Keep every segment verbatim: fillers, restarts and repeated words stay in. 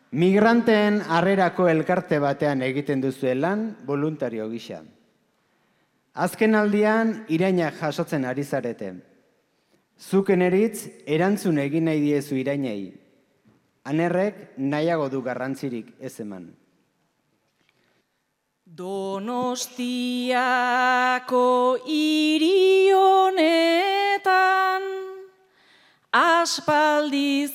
Migranteen harrerako elkarte batean egiten duzuen lan voluntario gisa. Azken aldian irainak jasotzen ari zarete. Zuken eritz erantzun egin nahi diezu irainei. Anerrek nahiago du garrantzirik ez eman. Donostiako hiri honetan aspaldi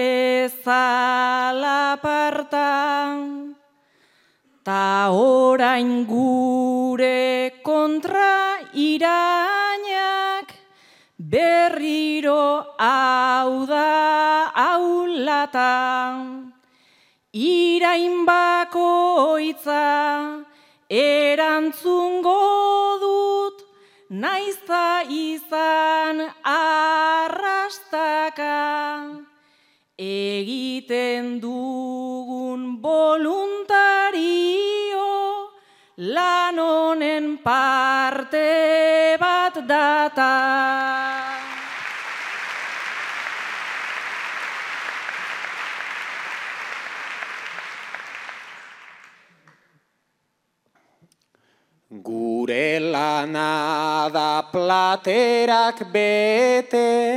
zezala partan, ta orain gure kontra irainak berriro hau da aulatan. Irain bakoitza erantzungo dut, naizta izan arrastaka, egiten dugun voluntario lan honen parte bat data. Gure lana da platerak bete,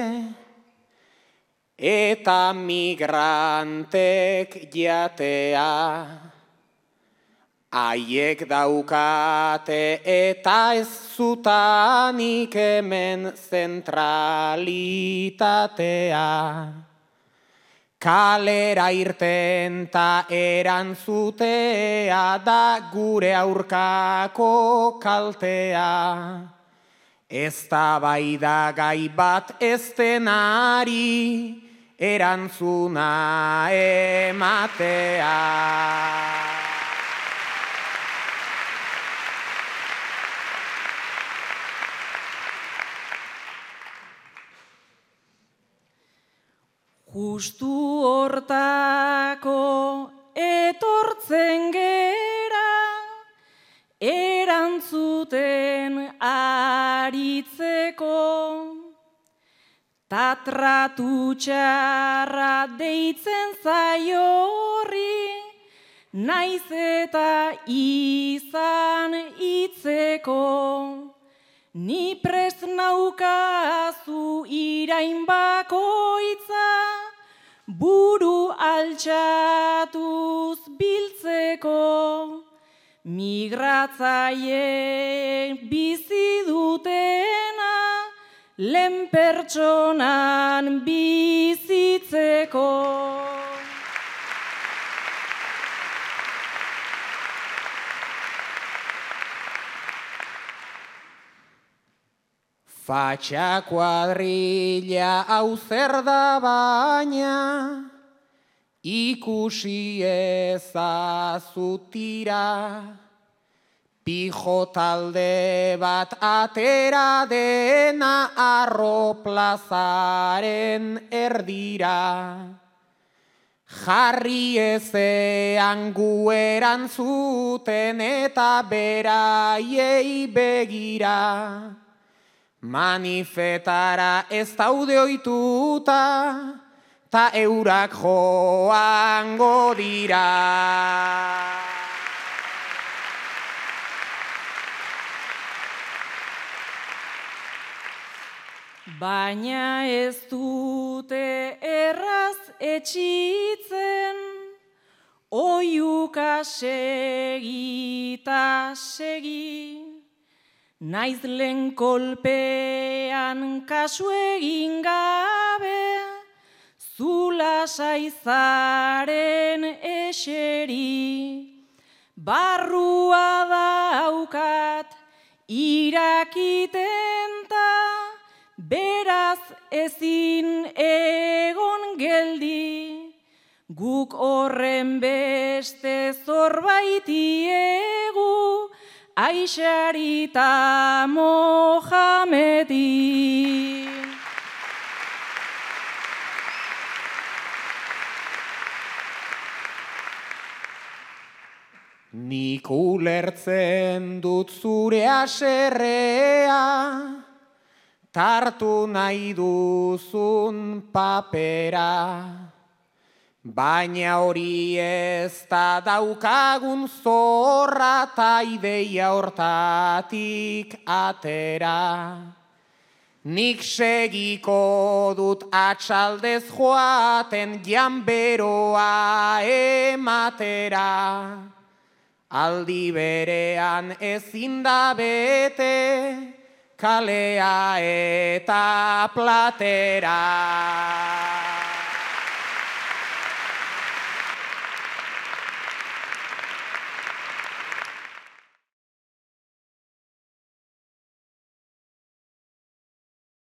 eta migrantek jatea. Haiek daukate eta ez zutanik hemen zentralitatea. Kalera irten ta erantzutea da gure aurkako kaltea. Eztabaida gai bat ez denari erantzuna ematea. Justu hortako etortzen gera, erantzuten aritzeko, ta tratu txarra deitzen zaio horri, naiz eta izan hitzeko. Ni prest naukazu irain bakoitza, buru altxatuz biltzeko. Migratzaile bizi dutena, lehen pertsonan bizitzeko. Fatxa kuadrilla hau zer da baina, ikusi ezazutira. Pijo talde bat atera dena Arro plazaren erdira. Jarri ezean gu erantzuten eta beraiei begira. Manifetara ez daude ohituta, ta eurak joango dira. Baina ez dute erraz etxitzen, oiuka segi ta segi. Naiz lehen kolpean kasu egin gabe, zula saizaren eseri. Barrua daukat irakiten ta, beraz ezin egon geldi. Guk horren beste zorbaiti egu, Aixari ta Mohamedi. Nik ulertzen dut zure haserrea, tartu nahi duzun papera. Baina hori ez da daukagun zorra ta ideia hortatik atera. Nik segiko dut atxaldez joaten janberoa ematera. Aldi berean ezin da bete, kalea eta platera.